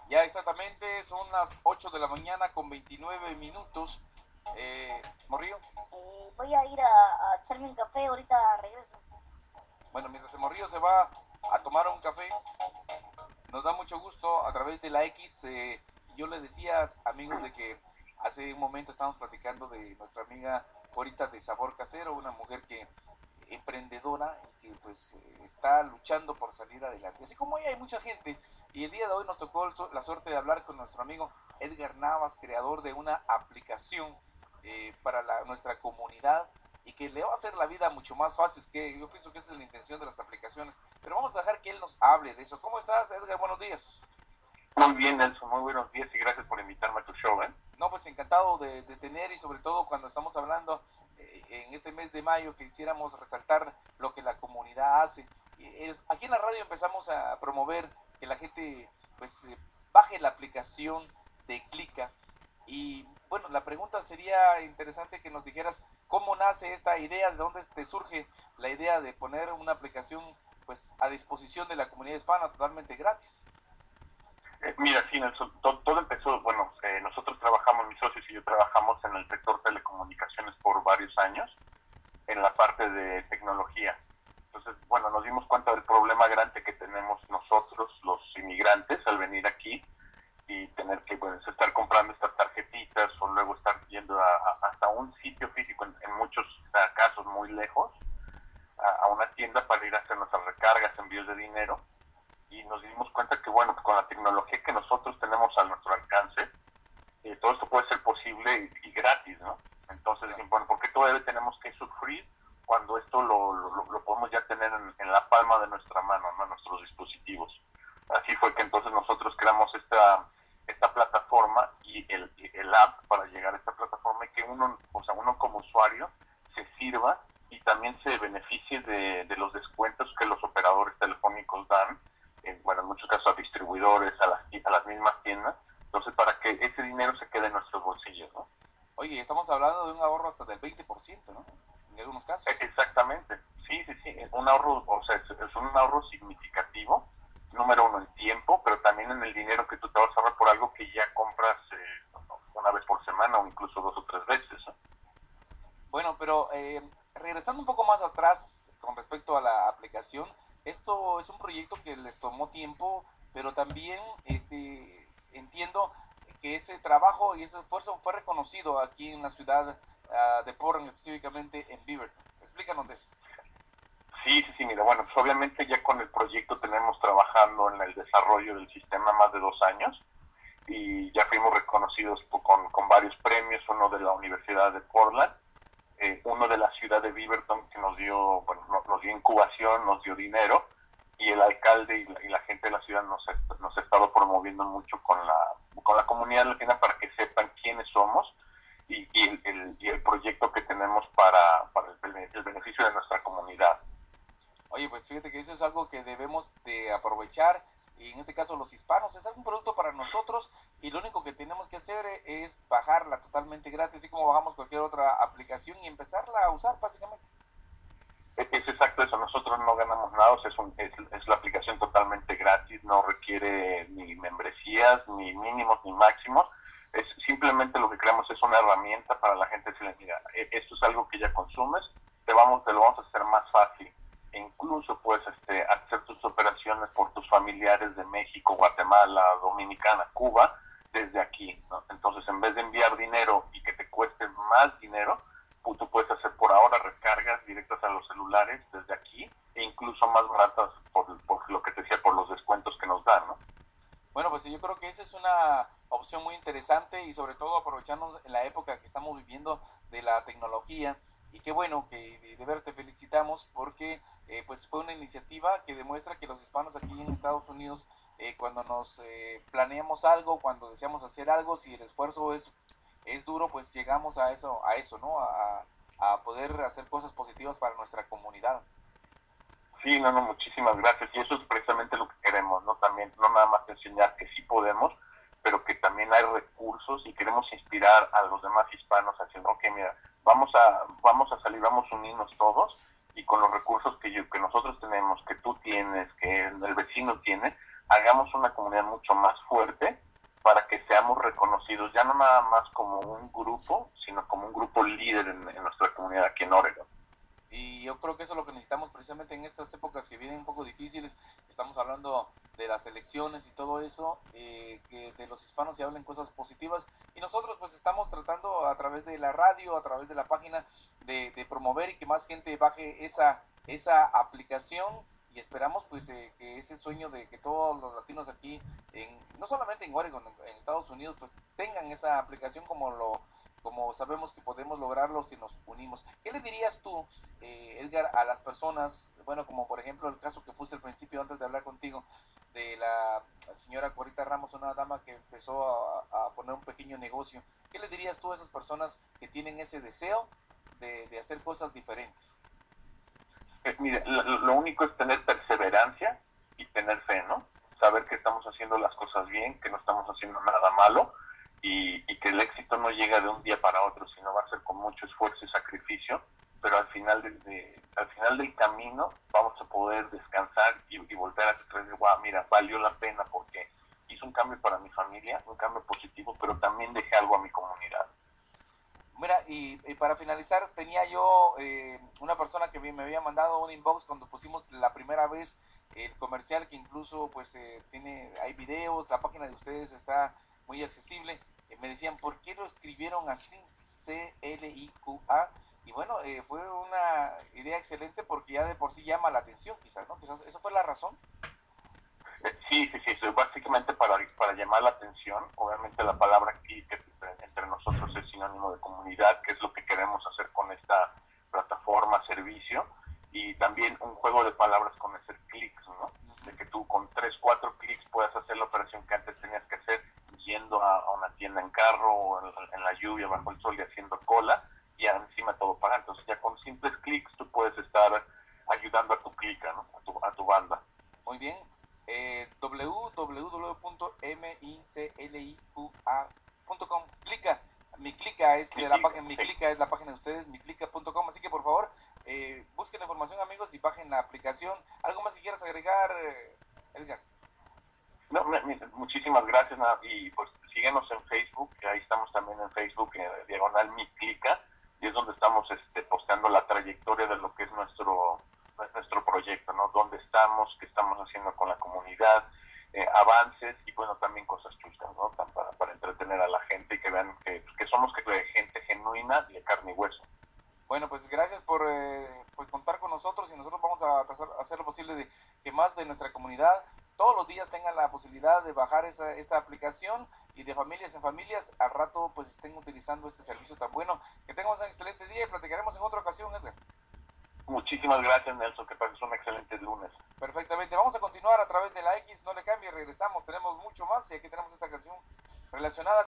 Ya exactamente son las 8 de la mañana con 29 minutos. Morrillo. Voy a ir a echarme un café, ahorita regreso. Bueno, mientras el Morrillo se va a tomar un café, nos da mucho gusto a través de la X. Yo le decía, amigos, de que hace un momento estábamos platicando de nuestra amiga Corita de Sabor Casero, una mujer que emprendedora y que pues está luchando por salir adelante. Así como ella hay mucha gente, y el día de hoy nos tocó la suerte de hablar con nuestro amigo Edgar Navas, creador de una aplicación para nuestra comunidad y que le va a hacer la vida mucho más fácil, que yo pienso que esa es la intención de las aplicaciones. Pero vamos a dejar que él nos hable de eso. ¿Cómo estás, Edgar? Buenos días. Muy bien, Nelson, muy buenos días y gracias por invitarme a tu show, ¿eh? No, pues encantado de tener, y sobre todo cuando estamos hablando en este mes de mayo, que quisiéramos resaltar lo que la comunidad hace. Aquí en la radio empezamos a promover que la gente pues baje la aplicación de Clica. Y bueno, la pregunta sería interesante que nos dijeras cómo nace esta idea, de dónde te surge la idea de poner una aplicación pues a disposición de la comunidad hispana totalmente gratis. Mira, sí, Nelson, todo empezó, bueno, nosotros trabajamos, mis socios y yo trabajamos en el sector telecomunicaciones por varios años, en la parte de tecnología. Entonces, bueno, nos dimos cuenta del problema grande que tenemos nosotros, los inmigrantes, al venir aquí y tener que pues, estar comprando estas tarjetitas o luego estar yendo hasta un sitio físico, en muchos casos muy lejos, a una tienda para ir a hacer nuestras recargas, envíos de dinero. Y nos dimos cuenta que, bueno, con la tecnología que nosotros tenemos a nuestro alcance, todo esto puede ser posible y gratis, ¿no? Entonces, bueno, ¿por qué todavía tenemos que sufrir cuando esto lo podemos ya tener en la palma de nuestra mano, ¿no? En nuestros dispositivos? Así fue que entonces nosotros creamos esta plataforma y el app para llegar a esta plataforma y que uno, o sea, uno como usuario se sirva y también se beneficie de los descuentos que los operadores telefónicos dan, bueno, en muchos casos a distribuidores, a las mismas tiendas, entonces para que ese dinero se quede en nuestros bolsillos, ¿no? Oye, estamos hablando de un ahorro hasta del 20%, ¿no? En algunos casos. Exactamente, sí, un ahorro, o sea, es un ahorro significativo, número uno en tiempo, pero también en el dinero que tú te vas a ahorrar por algo que ya compras una vez por semana o incluso 2 o 3 veces, ¿no? Bueno, pero regresando un poco más atrás con respecto a la aplicación, esto es un proyecto que les tomó tiempo, pero también entiendo que ese trabajo y ese esfuerzo fue reconocido aquí en la ciudad de Portland, específicamente en Beaverton. Explícanos de eso. Sí, mira, bueno, pues obviamente ya con el proyecto tenemos trabajando en el desarrollo del sistema más de 2 años y ya fuimos reconocidos con varios premios, uno de la Universidad de Portland, uno de la ciudad de Beaverton que nos dio, bueno, nos dio incubación, nos dio dinero, y el alcalde y la gente de la ciudad nos ha estado promoviendo mucho con la comunidad latina para que sepan quiénes somos y el proyecto que tenemos para el beneficio de nuestra comunidad. Oye, pues fíjate que eso es algo que debemos de aprovechar, y en este caso los hispanos, es algún producto para nosotros y lo único que tenemos que hacer es bajarla totalmente gratis, así como bajamos cualquier otra aplicación y empezarla a usar básicamente. Es exacto eso, nosotros no ganamos nada, o sea, es la aplicación totalmente gratis, no requiere ni membresías, ni mínimos, ni máximos, es simplemente lo que creamos es una herramienta para la gente decirle, mira, esto es algo que ya consumes, te lo vamos a hacer más fácil, e incluso puedes hacer tus operaciones por tus familiares de México, Guatemala, Dominicana, Cuba, desde aquí, ¿no? Entonces, en vez de enviar dinero y que te cueste más dinero, tú puedes hacer por ahora recargas directas a los celulares desde aquí e incluso más baratas por lo que te decía, por los descuentos que nos dan, ¿no? Bueno, pues yo creo que esa es una opción muy interesante, y sobre todo aprovechando en la época que estamos viviendo de la tecnología. Y qué bueno que de ver te felicitamos porque pues fue una iniciativa que demuestra que los hispanos aquí en Estados Unidos, cuando nos planeamos algo, cuando deseamos hacer algo, si el esfuerzo es duro, pues llegamos a eso, ¿no? A poder hacer cosas positivas para nuestra comunidad. Sí, no, muchísimas gracias. Y eso es precisamente lo que queremos, ¿no? También, no nada más enseñar que sí podemos, pero que también hay recursos y queremos inspirar a los demás hispanos haciendo, ok, mira, vamos a salir, vamos a unirnos todos y con los recursos que nosotros tenemos, que tú tienes, que el vecino tiene, hagamos una comunidad mucho más fuerte reconocidos ya no nada más como un grupo, sino como un grupo líder en nuestra comunidad aquí en Oregon. Y yo creo que eso es lo que necesitamos precisamente en estas épocas que vienen un poco difíciles. Estamos hablando de las elecciones y todo eso, que de los hispanos se hablen cosas positivas. Y nosotros pues estamos tratando a través de la radio, a través de la página, de promover y que más gente baje esa aplicación. Y esperamos pues que ese sueño de que todos los latinos aquí, no solamente en Oregon, en Estados Unidos, pues tengan esa aplicación como sabemos que podemos lograrlo si nos unimos. ¿Qué le dirías tú, Edgar, a las personas, bueno, como por ejemplo el caso que puse al principio antes de hablar contigo, de la señora Corita Ramos, una dama que empezó a poner un pequeño negocio? ¿Qué le dirías tú a esas personas que tienen ese deseo de hacer cosas diferentes? Mire, lo único es tener perseverancia y tener fe, ¿no? Saber que estamos haciendo las cosas bien, que no estamos haciendo nada malo, y que el éxito no llega de un día para otro, sino va a ser con mucho esfuerzo y sacrificio, pero al final del camino vamos a poder descansar y volver a decir, wow, mira, valió la pena porque hice un cambio para mi familia, un cambio positivo, pero también dejé algo a mi comunidad. Mira, y para finalizar, tenía yo una persona que me había mandado un inbox cuando pusimos la primera vez el comercial, que incluso pues hay videos, la página de ustedes está muy accesible. Me decían, ¿por qué lo escribieron así? CLIQA. Y bueno, fue una idea excelente porque ya de por sí llama la atención, quizás, ¿no? Quizás esa fue la razón. Sí, básicamente para llamar la atención. Obviamente la palabra click entre nosotros es sinónimo de comunidad, que es lo que queremos hacer con esta plataforma, servicio, y también un juego de palabras con hacer clics, ¿no? De que tú con 3, 4 clics puedas hacer la operación que antes tenías que hacer yendo a una tienda en carro o en la lluvia, bajo el sol y haciendo cola, y encima todo paga. Entonces ya con simples clics tú puedes estar ayudando a tu clica, ¿no? A tu banda. Muy bien. www.micliqa.com. Clica. Mi Clica es de la página, mi Clica es la página de ustedes, miclica.com. Así que por favor, busquen la información, amigos, y bajen la aplicación. ¿Algo más que quieras agregar, Edgar? No, muchísimas gracias, y pues síguenos en Facebook, que ahí estamos también en Facebook, diagonal Mi Clica, y es donde estamos posteando la trayectoria de lo que es nuestro proyecto, ¿no? Dónde estamos, qué estamos haciendo con la comunidad, avances y bueno, también cosas chuscas, ¿no? Para entretener a la gente y que vean que somos gente genuina y de carne y hueso. Bueno, pues gracias por contar con nosotros, y nosotros vamos a hacer lo posible de que más de nuestra comunidad todos los días tengan la posibilidad de bajar esta aplicación, y de familias en familias al rato pues estén utilizando este servicio tan bueno. Que tengamos un excelente día y platicaremos en otra ocasión, Edgar. Muchísimas gracias, Nelson, que pases un excelente lunes. Perfectamente, vamos a continuar a través de la X, no le cambie, regresamos, tenemos mucho más, y aquí tenemos esta canción relacionada